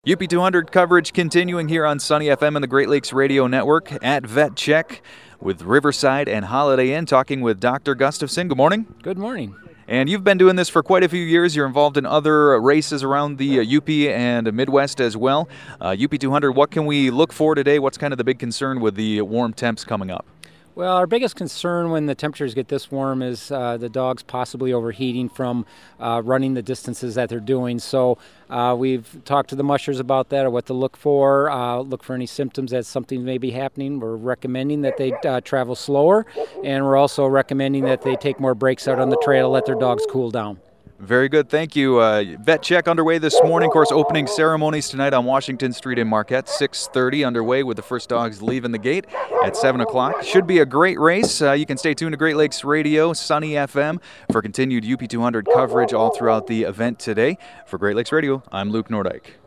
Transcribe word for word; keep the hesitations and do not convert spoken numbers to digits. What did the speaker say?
U P two hundred coverage continuing here on Sunny F M and the Great Lakes Radio Network at Vet Check with Riverside and Holiday Inn, talking with Doctor Gustafson. Good morning. Good morning. And you've been doing this for quite a few years. You're involved in other races around the uh, U P and Midwest as well. Uh, U P two hundred, what can we look for today? What's kind of the big concern with the warm temps coming up? Well, our biggest concern when the temperatures get this warm is uh, the dogs possibly overheating from uh, running the distances that they're doing. So uh, we've talked to the mushers about that, or what to look for, uh, look for any symptoms that something may be happening. We're recommending that they uh, travel slower, and we're also recommending that they take more breaks out on the trail, let their dogs cool down. Very good. Thank you. Uh, Vet Check underway this morning. Of course, opening ceremonies tonight on Washington Street in Marquette. six thirty underway with the first dogs leaving the gate at seven o'clock. Should be a great race. Uh, you can stay tuned to Great Lakes Radio, Sunny F M, for continued U P two hundred coverage all throughout the event today. For Great Lakes Radio, I'm Luke Nordyke.